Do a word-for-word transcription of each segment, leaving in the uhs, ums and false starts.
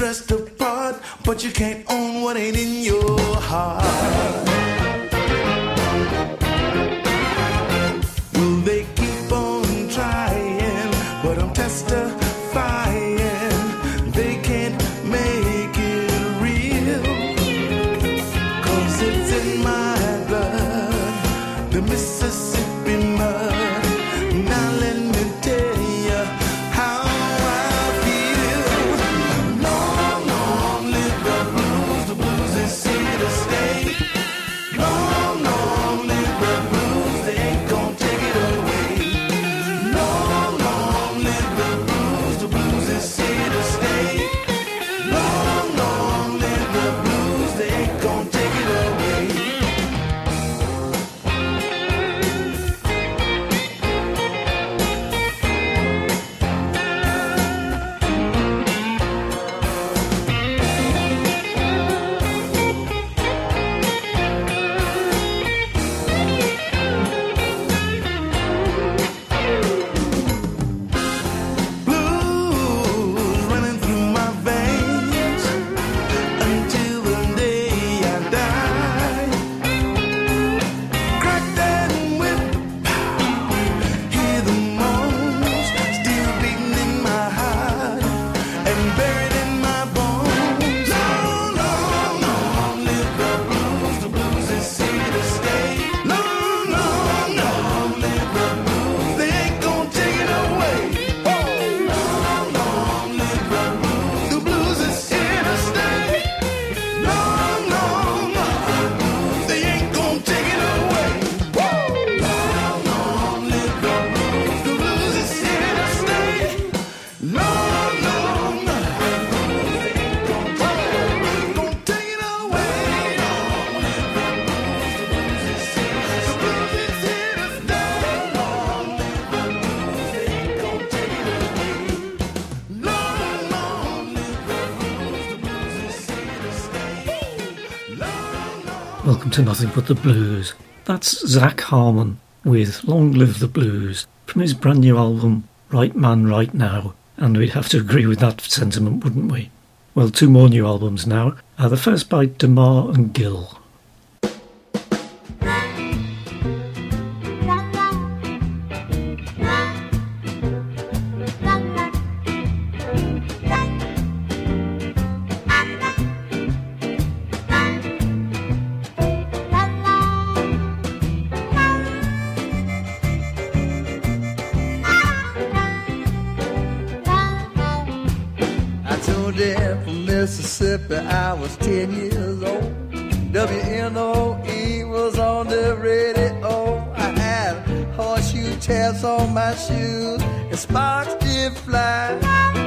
dressed apart, but you can't own what ain't in your heart. Will they keep on trying? But I'm testifying they can't make it real. Cause it's in my blood, the Mississippi mud. Now let me tell you how I feel. Long, long live the blues, the blues is here to stay. Long, long live the blues, they ain't gonna take it away. Long, long live the blues, the blues is here to stay. Long, long live the blues, they ain't gonna take it away. Blues running through my veins until the day I die. Crack that whip, hear the moans still beating in my heart and buried in my bones. Long, long, long live the blues, the blues is here to stay. Long, long, long live the blues, they ain't gonna take it away. Long, long live the blues, the blues is here to stay. Long, long, long, they ain't gonna take it away. Long, long live the blues, the blues is here to stay. Long, long, long, they ain't gonna take it away. Long live the blues, the blues is here to stay. The blues is here to stay. Long live the blues, they ain't gonna take it away. Long, long live the blues, the blues is here to stay. Long, long. Welcome to Nothing But the Blues. That's Zach Harmon with Long Live the Blues from his brand new album Right Man Right Now, and we'd have to agree with that sentiment, wouldn't we? Well, two more new albums now. Uh, the first by DeMar and Gill. I tuned in from Mississippi, I was ten years old. W N O E was on the radio. I had horseshoe taps on my shoes and sparks did fly.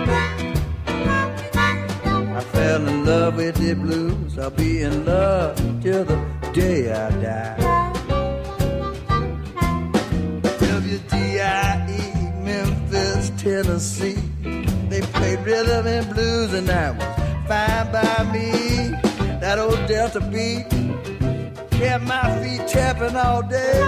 I fell in love with the blues. I'll be in love till the day I die. W D I E, Memphis, Tennessee. They played rhythm and blues and that was fine by me. That old Delta beat kept my feet tapping all day.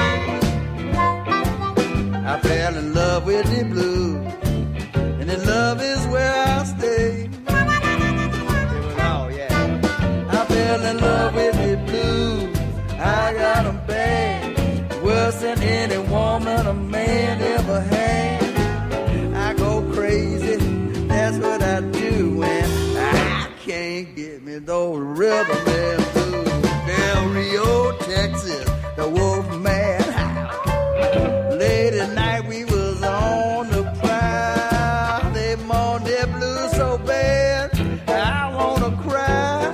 I fell in love with the blues, and the love is where I stay. Oh yeah, I fell in love with the blues. I got them bad, worse than any woman a man ever had. I go crazy, that's what I do when I can't get me those rhythm and blues. Del Rio, Texas, the Wolfman House. Late at night we was on the prowl. They moaned their blues so bad, I wanna cry.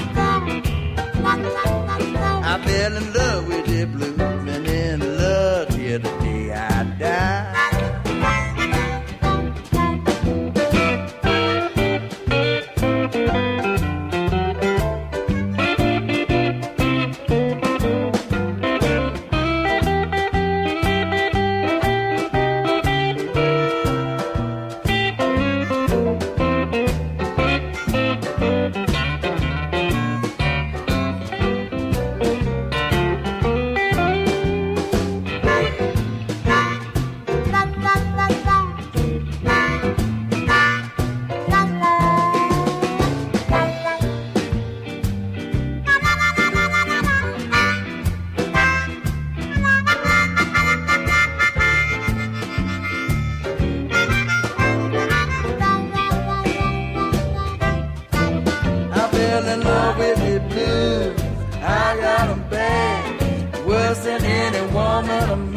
I fell in love with the blues and in love till the day I die.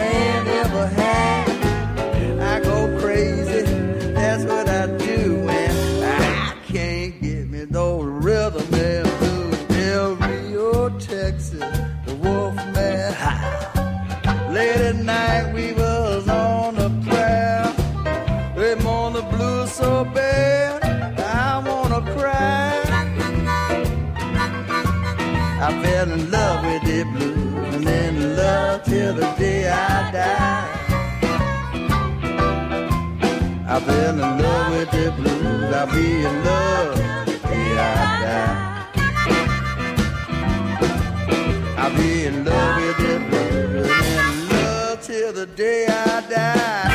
ain't ever had. I go crazy, that's what I do when I can't get me no rhythm and blues. Del Rio, Texas, the Wolfman High. Late at night we was on the prowl. They moan the blues so bad, I wanna cry. I fell in love with the blues and in love till the day I die. I fell in love with the blues, I'll be in love till the day I die. I'll be in love with the blues and in love till the day I die.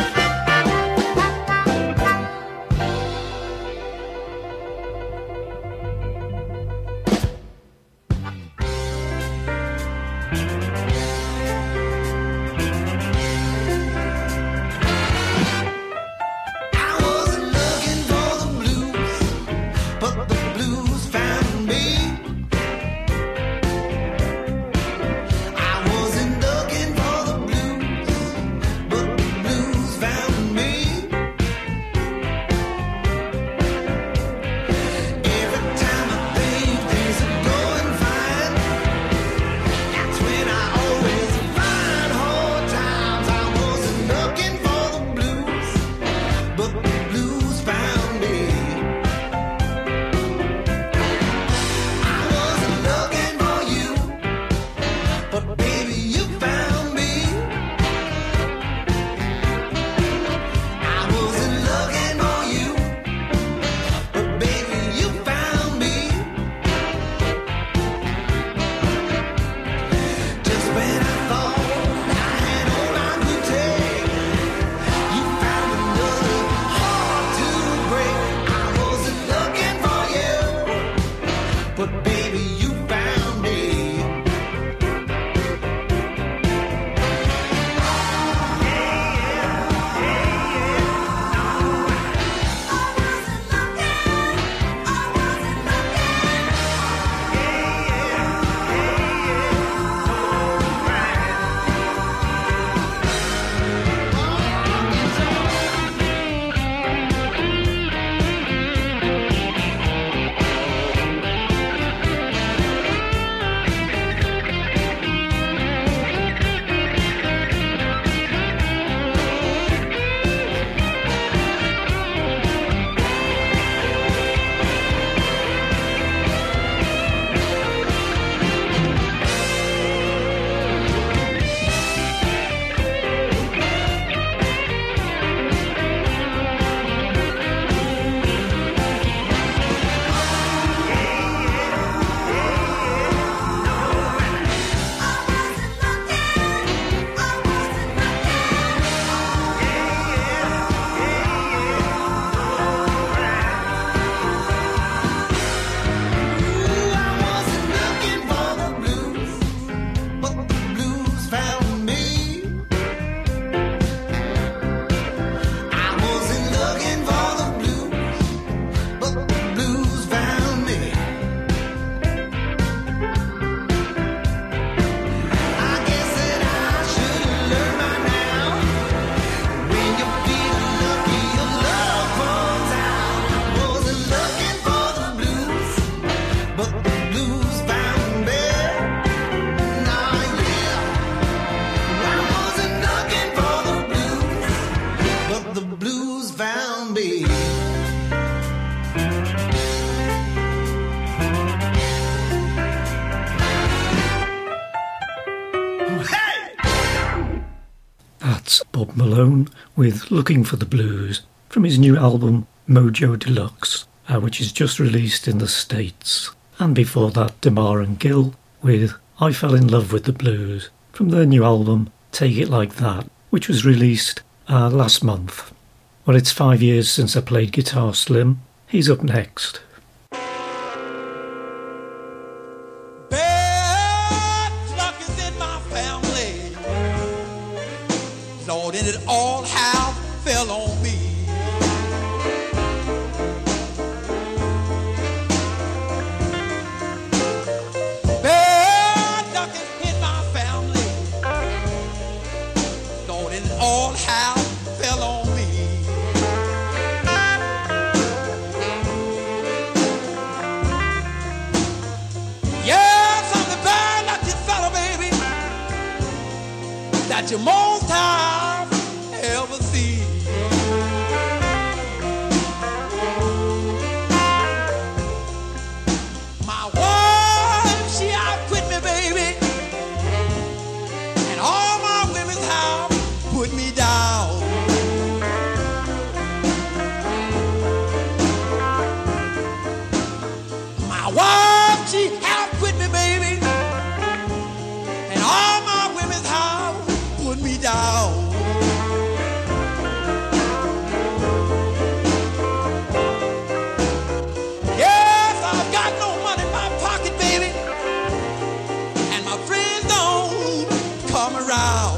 Bob Malone with Looking for the Blues from his new album Mojo Deluxe, uh, which is just released in the States. And before that, Damar and Gill with I Fell in Love with the Blues from their new album Take It Like That, which was released uh, last month. Well, it's five years since I played Guitar Slim. He's up next. Lord, and it all how fell on me. Bad luck has hit my family. all have fell on me. Yes, I'm the bad lucky fella, baby, that you most have ever seen. My wife, she out quit me, baby, and all my women's have put me down. My wife, she have quit me, baby, and all my women's have put me down. Yes, I've got no money in my pocket, baby, and my friends don't come around.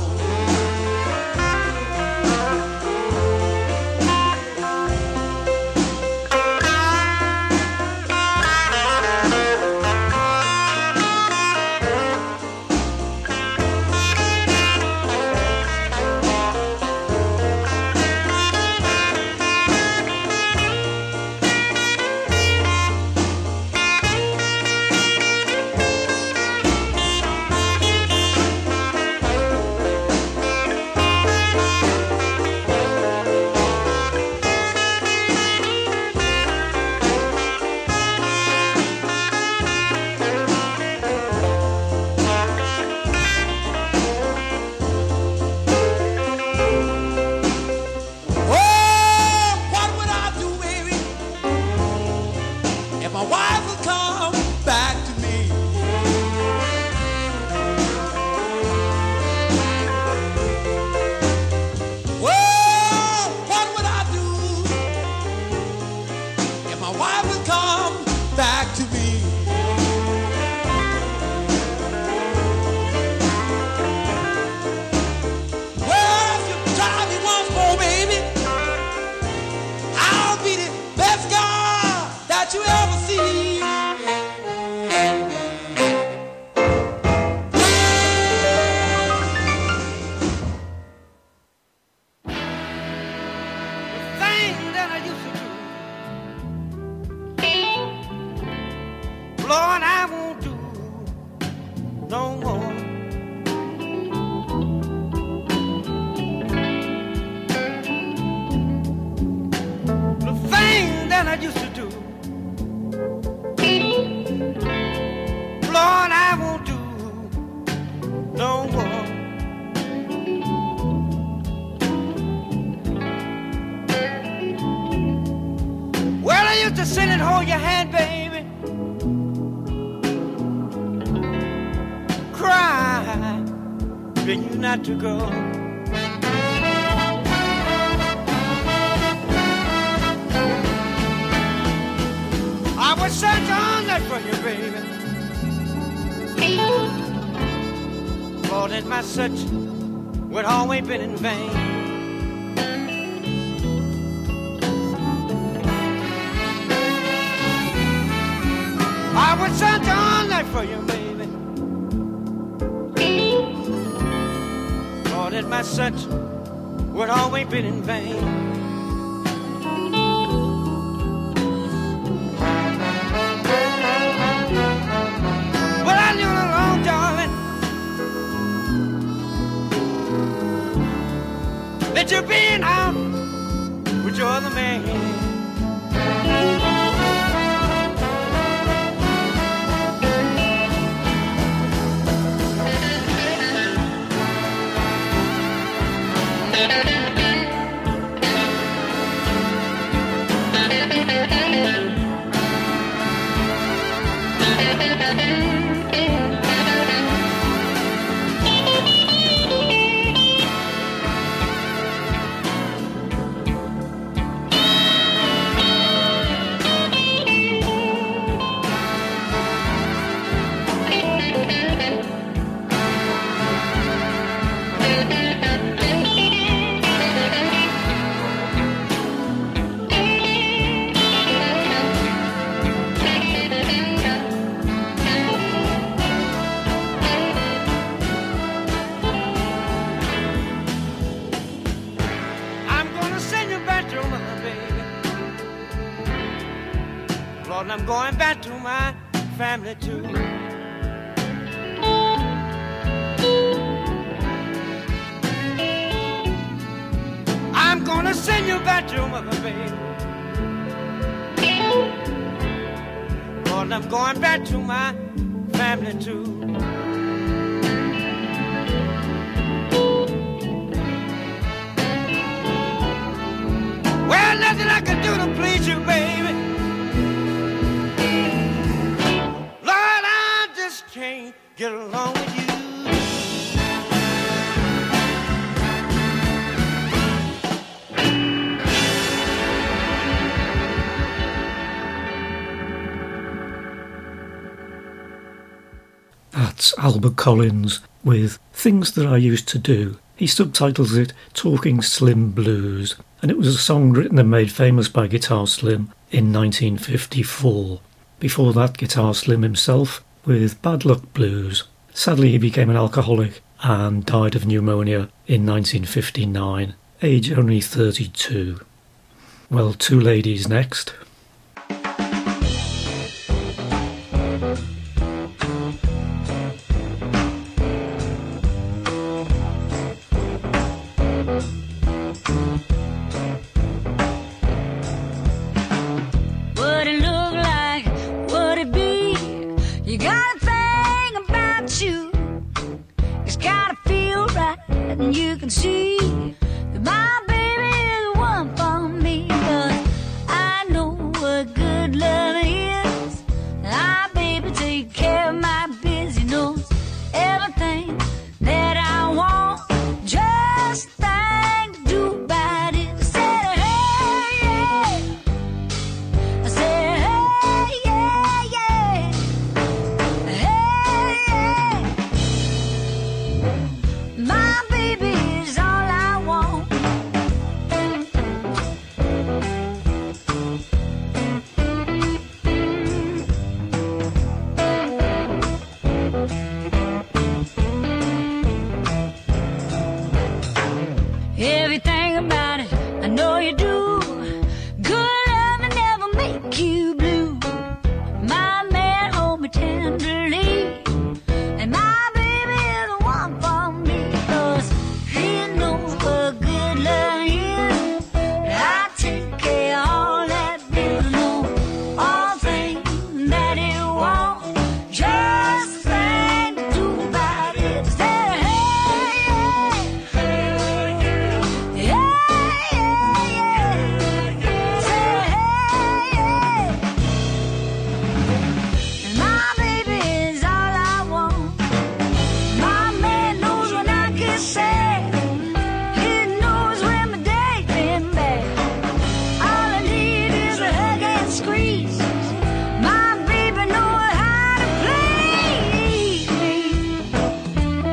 To go. I would search all night for you, baby. Lord, that my search would always been in vain. I would search all night for you, baby. That my search would always been in vain. Well, I knew all along, darling, that you're being out with your other man. I'm going back to my family too. I'm gonna send you back to your mother, baby. Lord, I'm going back to my family too. Well, nothing I can do to please you, baby. Lord, I just can't get along with you. That's Albert Collins with Things That I Used to Do. He subtitles it Talking Slim Blues, and it was a song written and made famous by Guitar Slim in nineteen fifty-four. Before that, Guitar Slim himself with Bad Luck Blues. Sadly, he became an alcoholic and died of pneumonia in nineteen fifty-nine, age only thirty-two. Well, two ladies next. You can see that my baby is one for me, but I know what good love is. My baby take care of my busy nose, everything that I want, just thing to do about it. I said, hey, yeah. I said, hey, yeah, yeah. Hey, yeah. My baby is all I want. Everything about it, I know you do. Good love will never make you blue. My man hold me tenderly, and my baby is the one for me, 'cause he knows what good love is. I take care of all that bill, know all things that he wants, just thing to do about it. Say, hey, yeah, yeah, yeah, yeah. Say, hey, yeah. And my baby is all I want. My man knows when I get sad. He knows when my day's been bad. All I need is a hug and squeeze. My baby knows how to please me.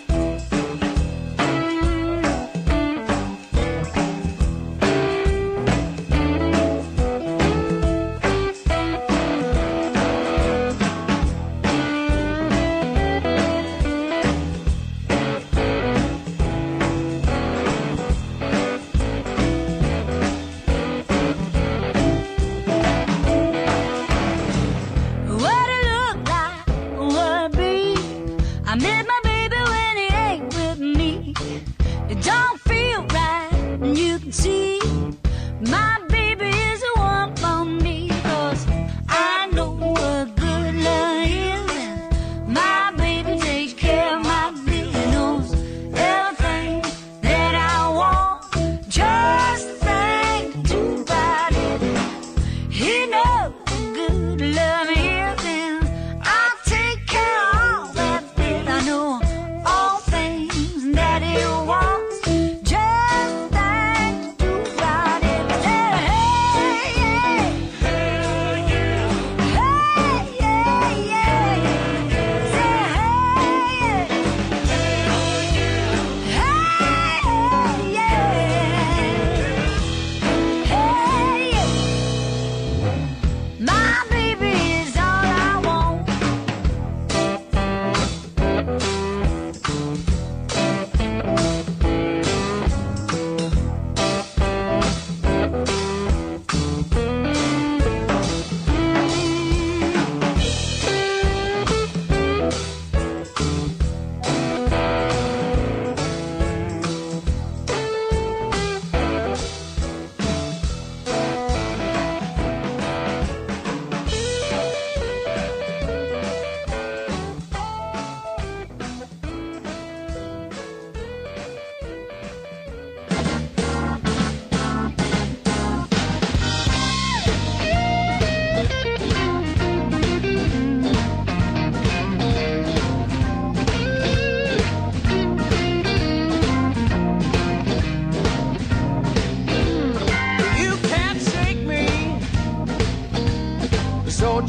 What it look like, what it be? I miss my baby when he ain't with me. It don't feel right, and you can see my baby is the one for me, 'cause I know what good love is. My baby takes care of my baby, knows everything that I want, just think to do about it. He knows good love is, and I take care of all that bit. I know all things that he wants, just think to do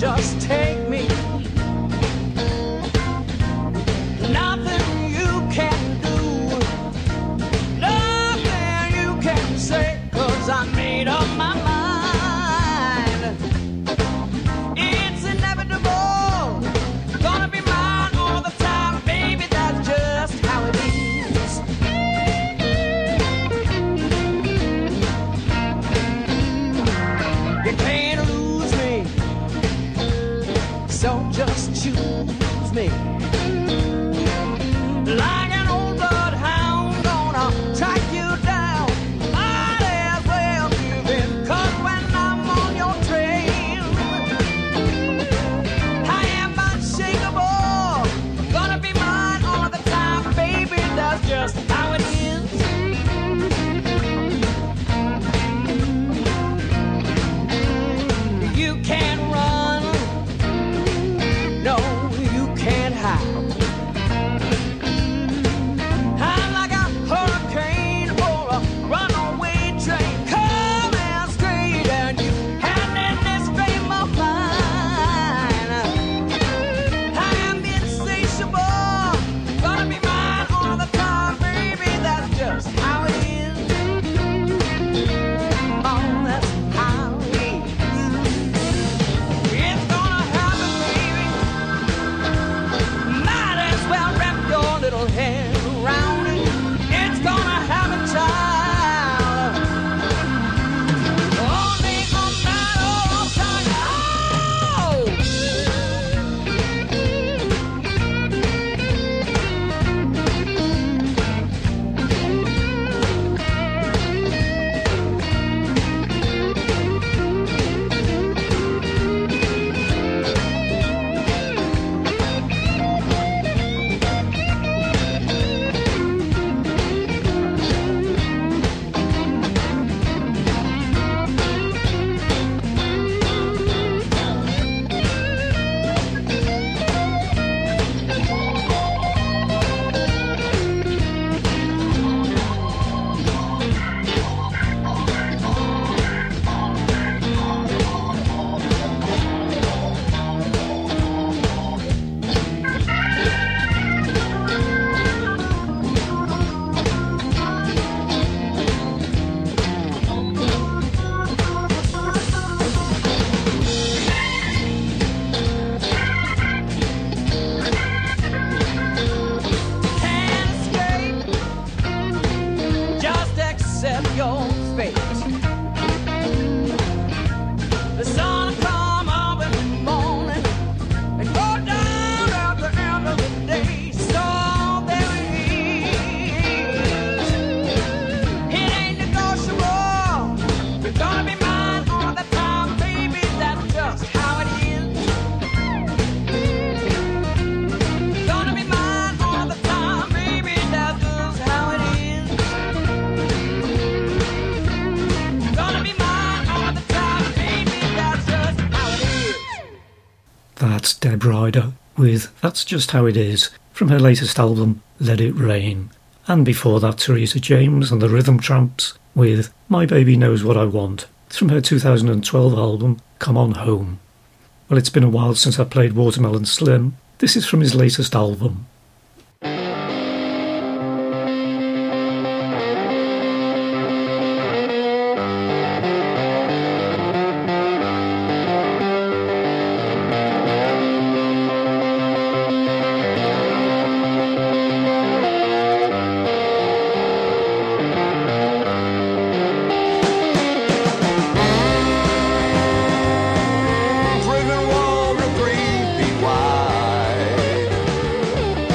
just take me. Nothing you can do, nothing you can say, 'cause I made up my mind. It's inevitable, gonna be mine all the time, baby, that's just how it is. You can't lose me, so just choose me. Like an old bloodhound gonna track you down, might as well give in, 'cause when I'm on your trail, I am unshakable, gonna be mine all the time, baby, that's just how it is. You can't run, no, you can't hide. I'm like a hurricane or a runaway train, coming straight at you, and in this frame of mind, I am insatiable, gonna be mine all the time, baby, that's just how it is. Oh, that's how it is. It's gonna happen, baby. Might as well wrap your little head around it. It's gonna happen, child. Only on that old time. Oh! Can't escape, just accept your fate. The sun will come up in the morning and go down at the end of the day. So there it is. It ain't negotiable. You're gonna be mine all the time, baby. That's just how it is. Gonna be mine all the time, baby. That's just how it is. Gonna be mine all the time, baby. That's just how it is. That's Deb Ryder with That's Just How It Is from her latest album Let It Rain. And before that, Teresa James and the Rhythm Tramps with My Baby Knows What I Want. It's from her two thousand twelve album Come On Home. Well, it's been a while since I played Watermelon Slim. This is from his latest album. Prison walls are three feet wide.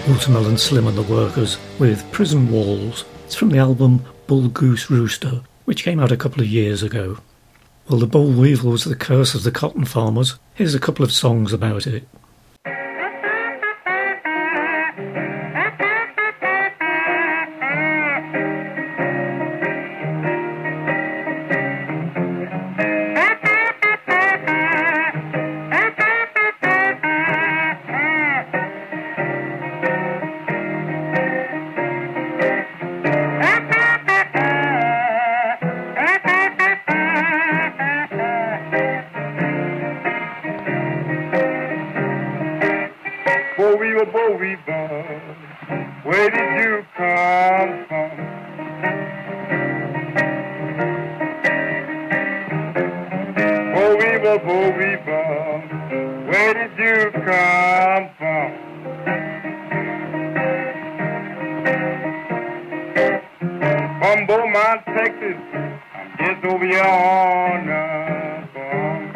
Watermelon Slim and the Workers with Prison Walls. It's from the album Bull Goose Rooster, which came out a couple of years ago. Well, the boll weevil was the curse of the cotton farmers. Here's a couple of songs about it. Boll weevil, boll weevil, where did you come from? Boll weevil, boll weevil, where did you come from? From Beaumont, Texas, I'm just over here on the farm.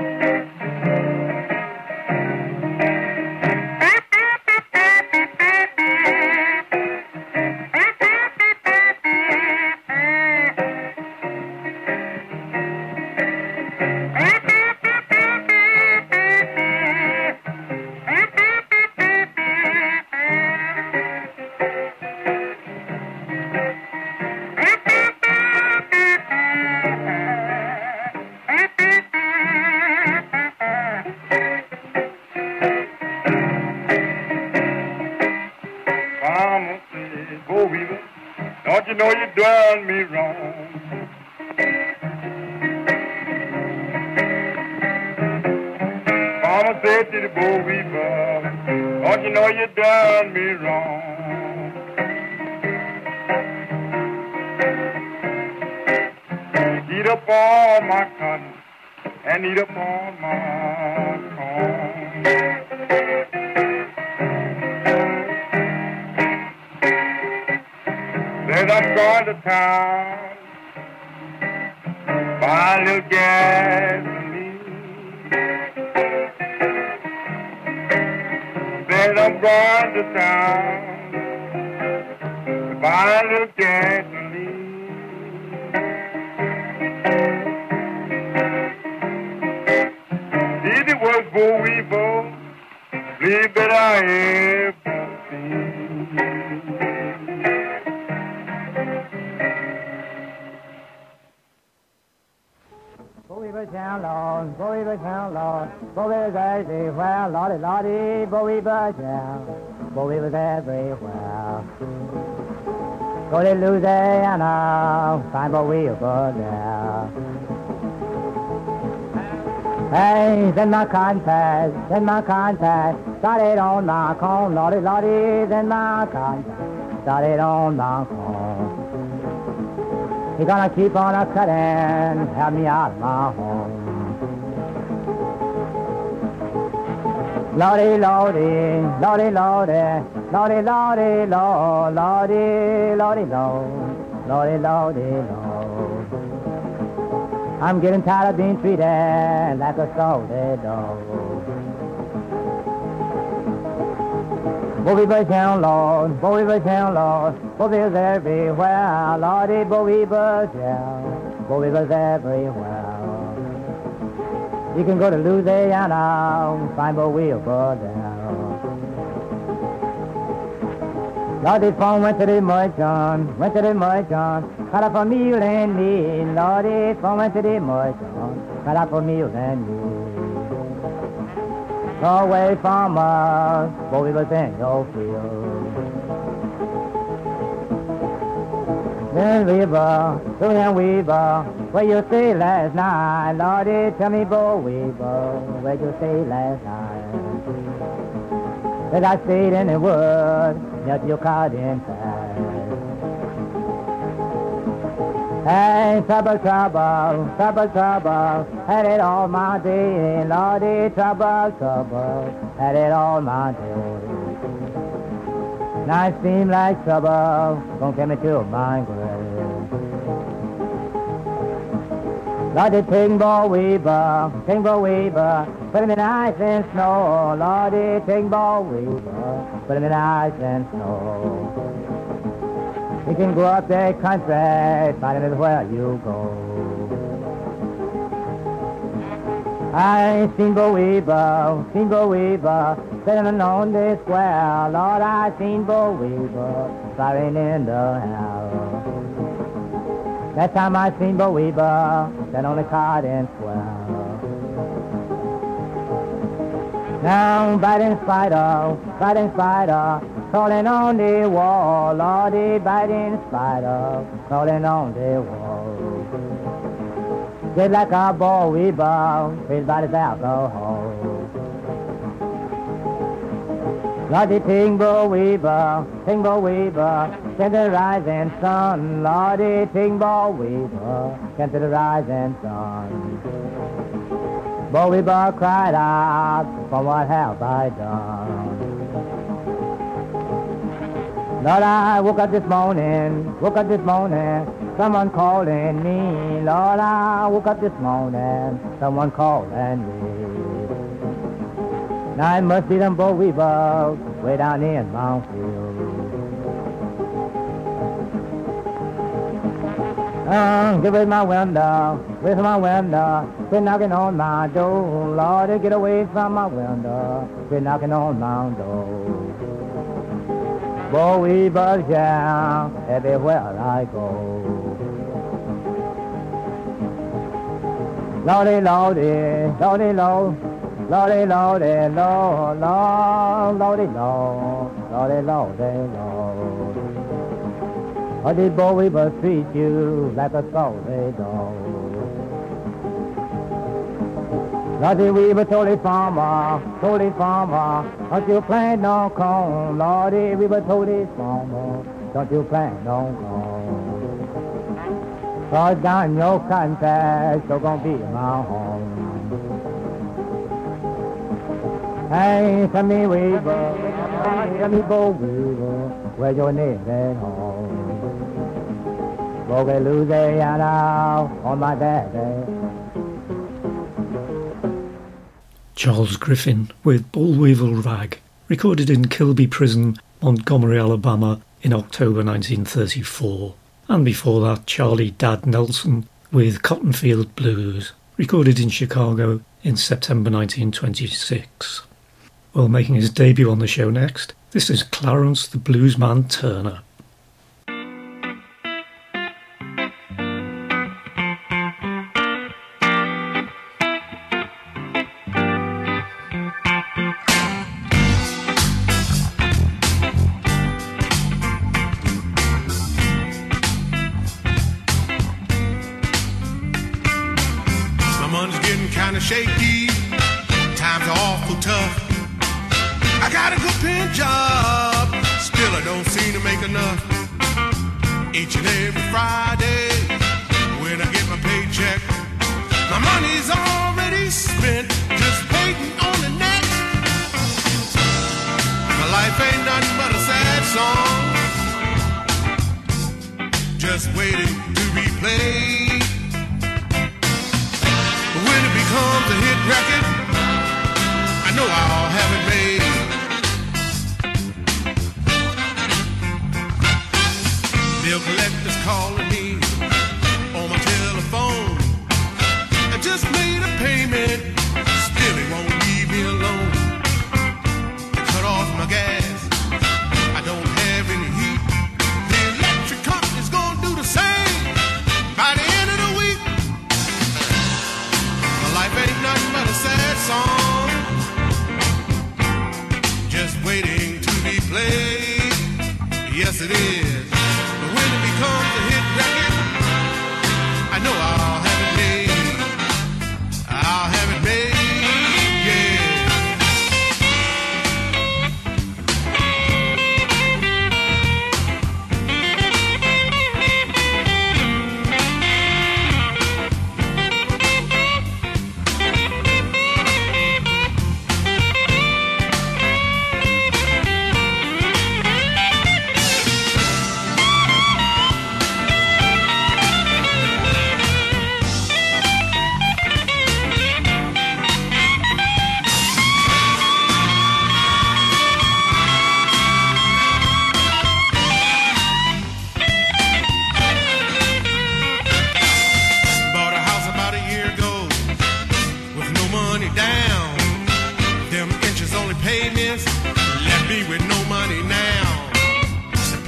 Mama said, Boll weevil, don't you know you done me wrong? Mama said to the boll weevil, don't you know you done me wrong? Eat up all my cotton and eat up all my corn. Said I'm going to town, buy a little gasoline. Said I'm going to town, to buy a little gasoline. Did it was boll weevil, believe that I ever seen. Boll weevil town, Lord, boll weevil town, Lord, boll weevils everywhere, Lordy, Lordy, boll weevil town, boll weevils everywhere. Go to Louisiana, find boll weevil there. Hey, send my contact, send my contact, started on my corn, Lordy, Lordy, send my contact, started on my corn. He gonna keep on a cutting, help me out of my home. Lordy, Lordy, Lordy, Lordy, Lordy, Lordy, Lord, Lordy, Lordy, Lord, Lordy, Lordy, Lord. I'm getting tired of being treated like a salted dog. Boll weevil town, Lord, boll weevil town, Lord, boll weevils everywhere, Lordy, boll weevil town, boll weevils everywhere. You can go to Louisiana, find boll weevil there. Lordy, phone went to the merchant, went to the merchant, cut up a meal and me. Lordy, phone went to the merchant, cut up a meal and me. Go away from us, boll weevils in your field. Then weaver, Susan Weaver, where you stay last night? Lordy, tell me, boll weevil, where you stay last night? Said I stayed in the woods, just your caught inside. Hey, trouble, trouble, trouble, trouble, had it all my day. Lordy, trouble, trouble, had it all my day. Now it seems like trouble gon' get me to my grave. Lordy, take boll weevil, take boll weevil, put him in ice and snow. Lordy, take Boll Weevil, put him in ice and snow. You can go up the country, find him everywhere you go. I seen Boll Weevil, seen Boll Weevil, sitting on the square. Lord, I seen Boll Weevil, firing in the house. That time I seen Boll Weevil, sitting on the cart and square. Now, biting spider, biting spider, crawling on the wall. Lordy, biting spider, crawling on the wall. Just like a Boll Weevil, his body's alcohol. Lordy, ting Boll Weevil, ting Boll Weevil, send the rising sun. Lordy, ting Boll Weevil, send to the rising sun. Boll Weevil cried out, for what have I done? Lord, I woke up this morning, woke up this morning, someone calling me. Lord, I woke up this morning, someone calling me. Now it must be them Boll Weevils way down in Mount Hill. Uh, give it my window, with my window, quit knocking on my door. Lord, get away from my window, quit knocking on my door. Boll Weevils, yeah, everywhere I go. Lordy, Lordy, Lordy, Lord, Lordy, Lordy, Lord, Lord, Lordy, Lord, Lordy, Lordy, Lord. Or did Boll Weevil treat you like a sorry dog? Lordy Weevil told his farmer, told his farmer, don't you plant no corn. Lordy Weevil told his farmer, don't you plant no corn. Cause down your country, so gon' be my home. Hey, tell me Weevil, tell me Boll Weevil, where your name at home? Bogey Louisiana on my daddy. Charles Griffin with Boll Weevil Rag, recorded in Kilby Prison, Montgomery, Alabama in October nineteen thirty-four. And before that, Charlie Dad Nelson with Cottonfield Blues, recorded in Chicago in September nineteen twenty-six. Well, making his debut on the show next, this is Clarence the Bluesman Turner. Shaky, times are awful tough. I got a good paying job, still I don't seem to make enough. Each and every Friday, when I get my paycheck, my money's already spent, just waiting on the next. My life ain't nothing but a sad song, just waiting to be played. When it becomes a hit record, I know I'll have it made. Bill collectors calling me on my telephone. I just made a payment, still it won't leave me alone. They cut off my gas, I don't have any heat. The electric company's gonna do the same by the end of the week. Life ain't nothing but a sad song, just waiting to be played. Yes, it is. But when it becomes a hit record, I know I'll have it made. I'll have it made, yeah.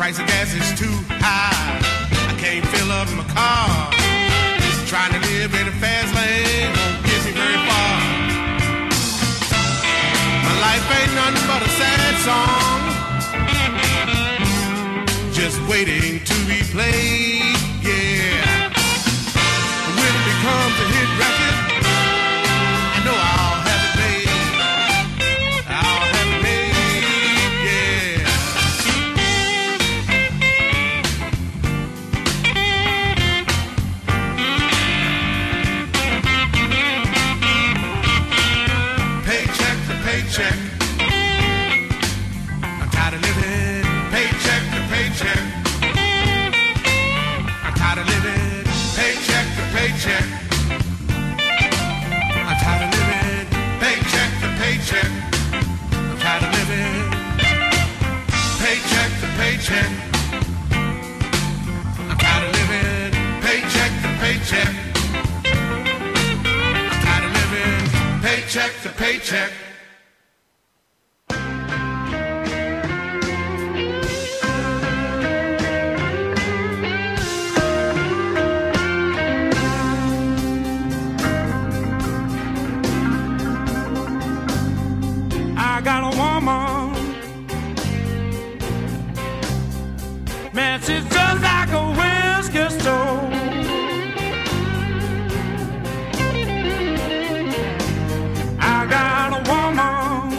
price of gas is too high. I can't fill up my car. Trying to live in a fast lane won't get me very far. My life ain't nothing but a sad song, just waiting to be played, yeah. When it becomes a hit record, I know I'll have it made. I'll have it made, yeah. Paycheck to paycheck, I'm tired of living paycheck to paycheck. I'm tired of living paycheck to paycheck. I'm tired of living paycheck to paycheck. I'm tired of living paycheck to paycheck. I'm tired of living paycheck to paycheck. I'm tired of living paycheck to paycheck. I got a woman, man, she's just like a whiskey store. I got a woman,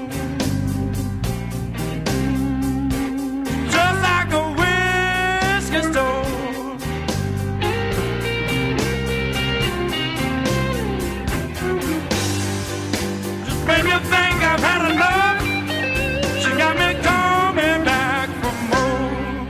just like a whiskey store. Just make you think I've had enough. She got me coming back for more.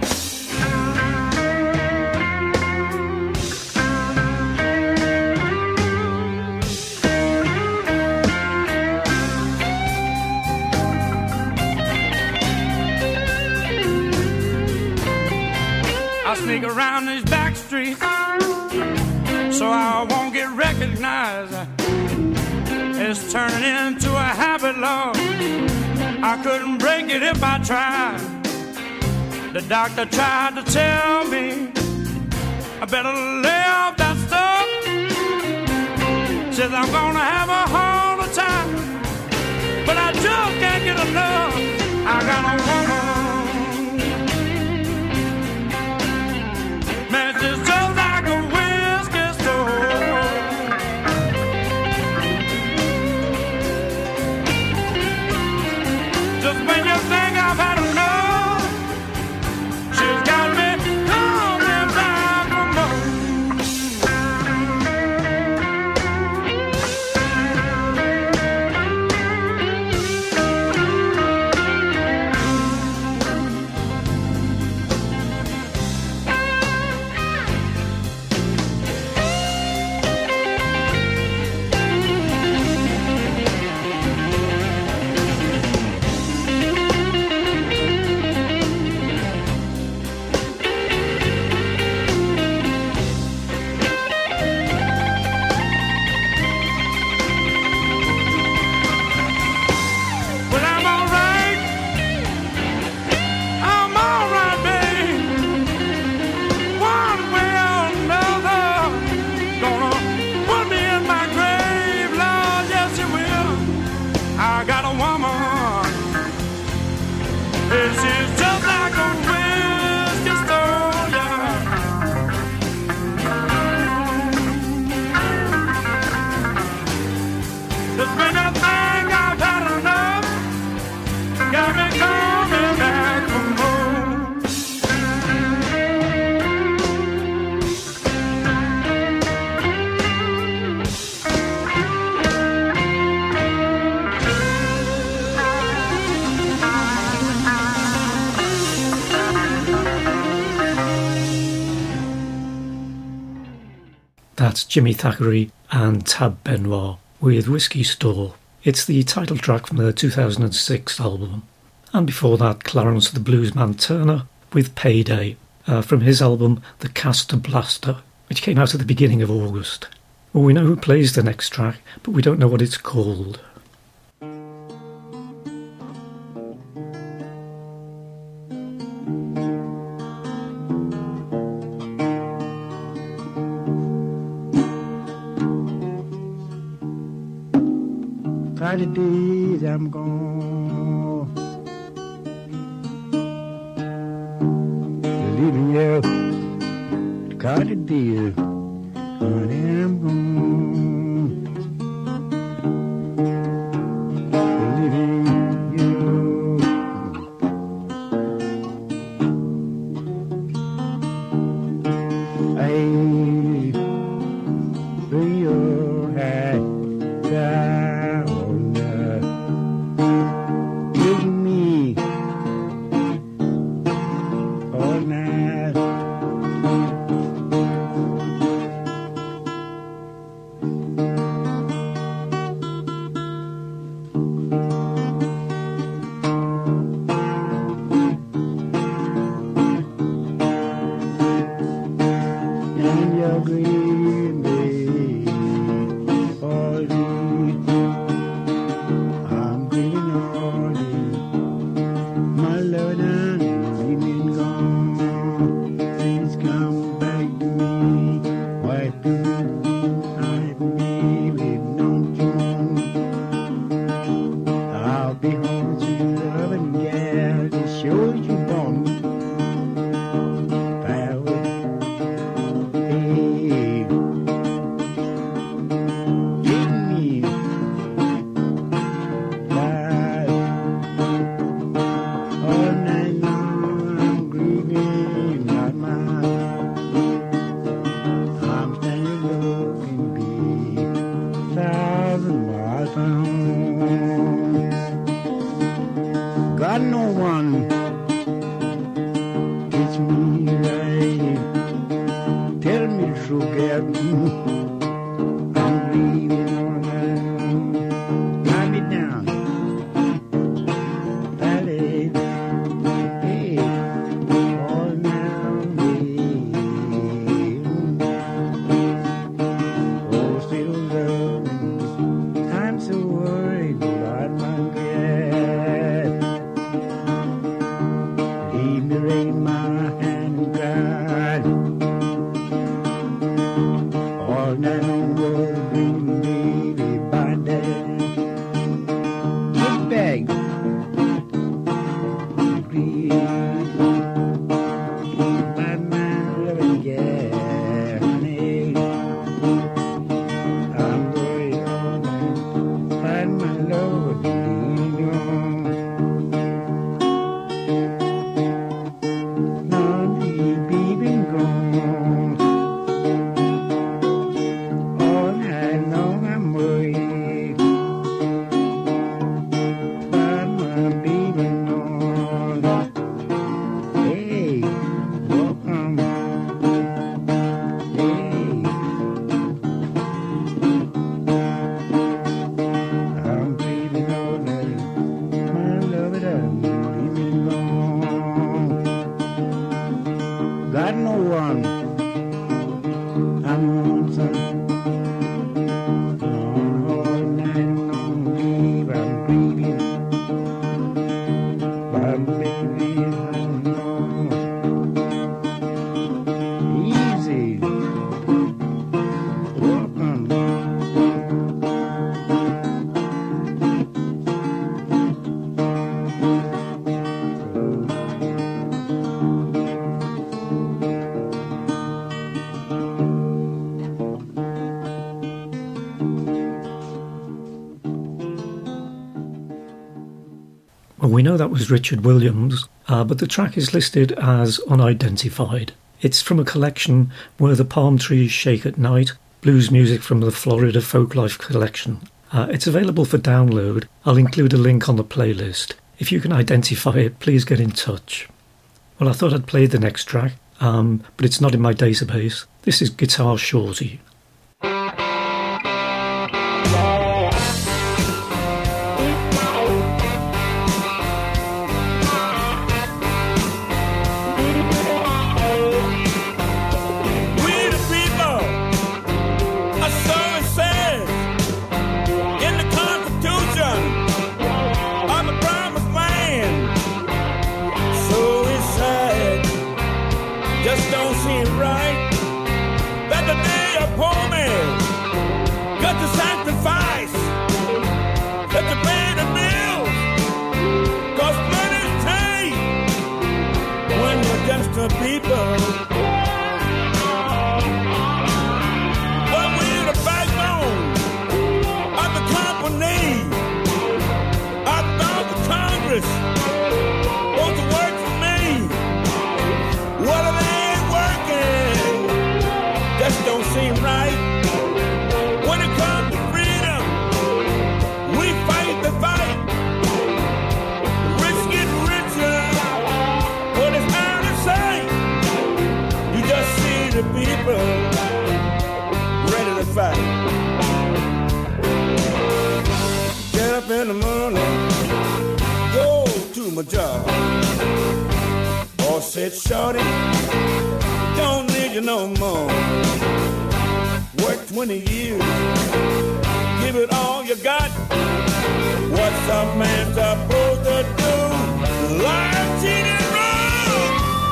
I sneak around these back streets so I won't get recognized. It's turning into a habit, Lord. I couldn't break it if I tried. The doctor tried to tell me I better lay off that stuff. Says I'm gonna have a hard time, but I just can't get enough. I got a woman, man, she's just like a whiskey store. Just when you think I've had enough, she's got me coming back for more. But I'm alright, I'm alright, babe. One way or another, gonna put me in my grave, Lord, yes you will. I got a woman, and she's just like a whiskey store, yeah. Just when you think I've had enough, got me coming back for more. That's Jimmy Thackeray and Tab Benoit with Whiskey Store. It's the title track from their two thousand six album. And before that, Clarence the Bluesman Turner with Payday, uh, from his album The Castor Blaster, which came out at the beginning of August. Well, we know who plays the next track, but we don't know what it's called. kind of days I'm gone. Living here, kind of days, honey, I'm gone. Living here. Hey, bring your hat down, uh, give me all night. And your green bay, all these, I'm grieving all these. My love done been gone. Please come back to me. Why do you hide me with no tune? I'll be home to love and gal to show you born. Power. Hey, give me life all night long. I'm grieving not my. I'm standing looking big, thousand miles from home. Got no one teach me right. Tell me the truth, girl. I'm grieving all night long. Lie me down, valley. Hey, all night long. Oh, still love. I'm so worried about my girl. Leave me rain my hand and cry. All night long was green baby by day. Get back, please. By my loving girl, honey. I'm worried all night. Find my love being gone. Now he been gone. All night long I'm worried. Find my baby gone. Hey, welcome. Hey, I'm grieving all night. My love, I'm leaving gone. Got no one. I'm lonesome. All night long, babe, I'm grieving. My baby, I know. Easy. Welcome. Well, we know that was Richard Williams, uh, but the track is listed as unidentified. It's from a collection Where the Palm Trees Shake at Night, blues music from the Florida Folklife collection. Uh, it's available for download. I'll include a link on the playlist. If you can identify it, please get in touch. Well, I thought I'd play the next track, um, but it's not in my database. This is Guitar Shorty. We the people are so it says in the Constitution of the promised land. So it's sad, just don't seem right that the day of the people. But we're the backbone of the company. I thought the Congress was to work for me. Well, it ain't working. Just don't seem right. When it comes to freedom, we fight the fight. Rich get richer, but it's out of sight. You just see the people ready to fight. Get up in the morning, go to my job. Or said, shorty, don't need you no more. Work twenty years, give it all you got. What's a man supposed to do? Lie, cheat, and wrong.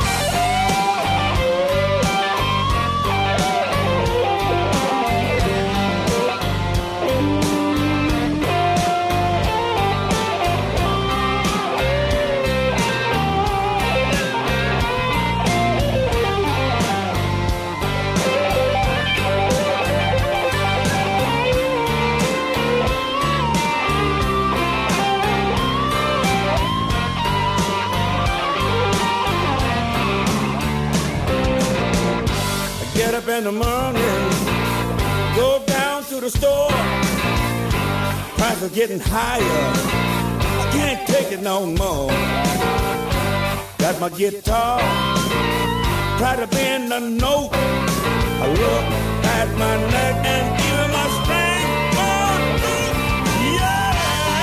Get up in the morning, go down to the store. Prices are getting higher, I can't take it no more. Got my guitar, try to bend the note. I look at my neck and even my string on loop. Yeah.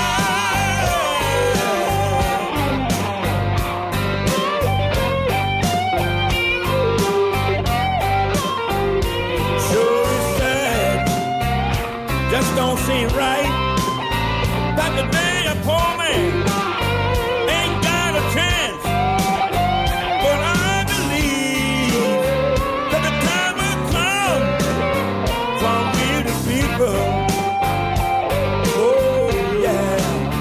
Sure is sad, just don't seem right. That the day a poor man ain't got a chance. But I believe that the time will come from we the people. Oh yeah.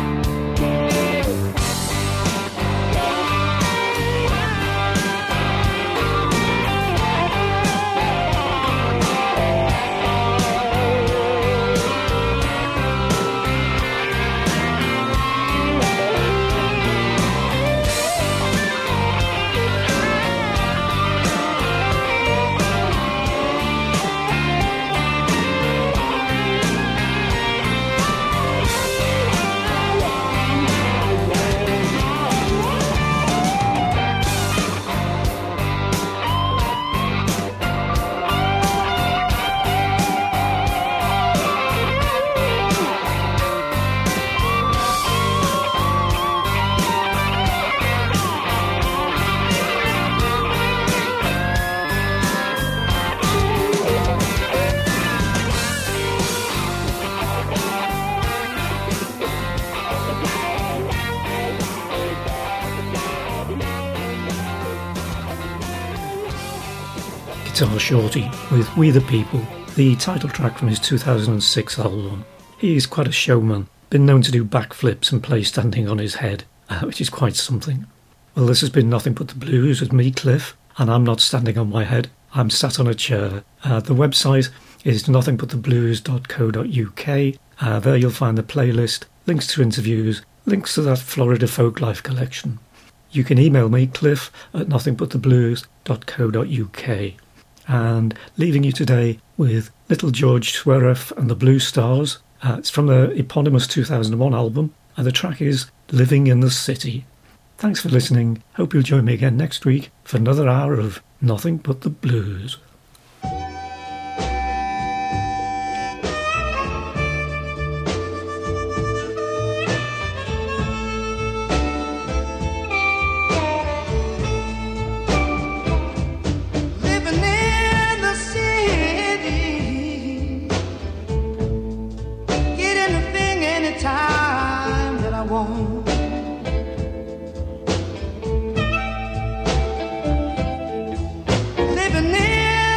Guitar Shorty with We the People, the title track from his two thousand six album. He is quite a showman, been known to do backflips and play standing on his head, uh, which is quite something. Well, this has been Nothing But the Blues with me, Cliff, and I'm not standing on my head, I'm sat on a chair. Uh, the website is nothing but the blues dot co dot uk. Uh, there you'll find the playlist, links to interviews, links to that Florida Folklife collection. You can email me, Cliff, at nothing but the blues dot co dot uk. And leaving you today with Little George Swereff and the Blue Stars. Uh, it's from the eponymous two thousand one album, and the track is Living in the City. Thanks for listening. Hope you'll join me again next week for another hour of Nothing But the Blues. Living in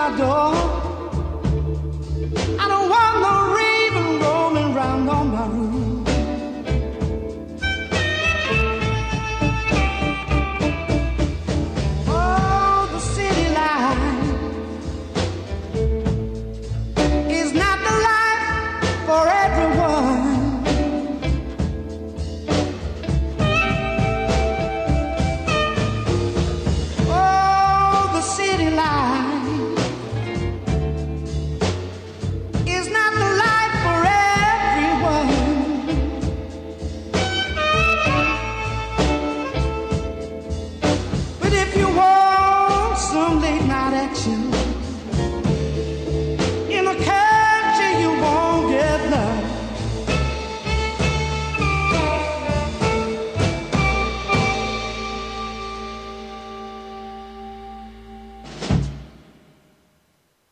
my door. I don't want no raven roaming round on my roof. Oh, the city life is not the life for everyone. Oh, the city life is not the life for everyone. But if you want some late night action,